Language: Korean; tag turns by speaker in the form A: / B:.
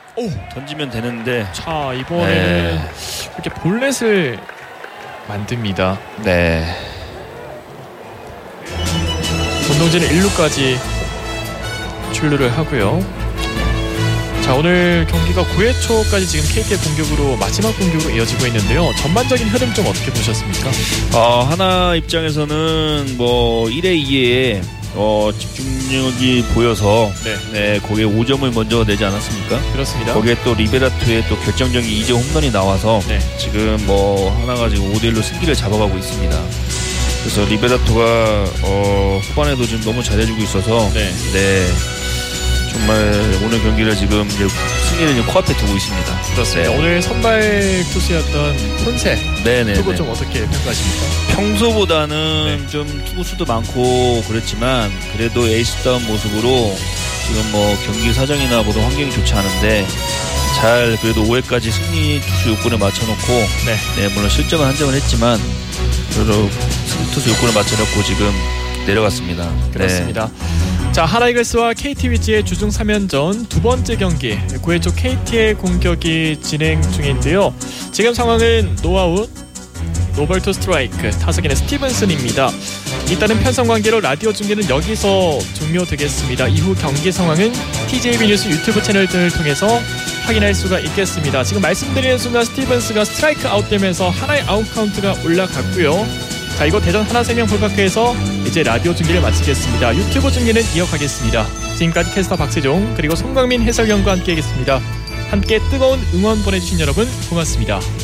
A: 던지면 되는데.
B: 자, 이번에는 이렇게 볼넷을 만듭니다.
A: 네.
B: 권동진은 1루까지 출루를 하고요. 자, 오늘 경기가 9회 초까지 지금 KT의 공격으로 마지막 공격으로 이어지고 있는데요. 전반적인 흐름 좀 어떻게 보셨습니까?
A: 하나 입장에서는 뭐 1회 2회에 집중력이 보여서 거기에 5점을 먼저 내지 않았습니까?
B: 그렇습니다.
A: 거기에 또 리베라토의 또 결정적인 2점 홈런이 나와서 지금 뭐 하나가 지금 5대1로 승기를 잡아가고 있습니다. 그래서 리베라토가 후반에도 지금 너무 잘해주고 있어서 정말 오늘 경기를 지금 이제 승리를 지금 코앞에 두고 있습니다.
B: 그렇습니다. 오늘 선발 투수였던 폰세 투구 좀 어떻게 평가하십니까?
A: 평소보다는 좀 투구 수도 많고 그랬지만 그래도 에이스다운 모습으로 지금 뭐 경기 사정이나 모든 환경이 좋지 않은데 잘 그래도 5회까지 승리 투수 요건에 맞춰놓고 물론 실점은 한 점을 했지만 그래도 승리 투수 요건을 맞춰놓고 지금 내려갔습니다.
B: 그렇습니다. 자, 하나이글스와 KT 위즈의 주중 3연전 두 번째 경기 9회 초 KT의 공격이 진행 중인데요. 지금 상황은 노아웃, 노볼 투 스트라이크, 타석에는 스티븐슨입니다. 이따른 편성관계로 라디오 중계는 여기서 종료되겠습니다. 이후 경기 상황은 TJB 뉴스 유튜브 채널 등을 통해서 확인할 수가 있겠습니다. 지금 말씀드리는 순간 스티븐스가 스트라이크 아웃되면서 하나의 아웃 카운트가 올라갔고요. 자, 이거 대전 하나생명 볼파크에서 이제 라디오 중계를 마치겠습니다. 유튜브 중계는 이어가겠습니다. 지금까지 캐스터 박세종 그리고 송강민 해설위원과 함께하겠습니다. 함께 뜨거운 응원 보내주신 여러분 고맙습니다.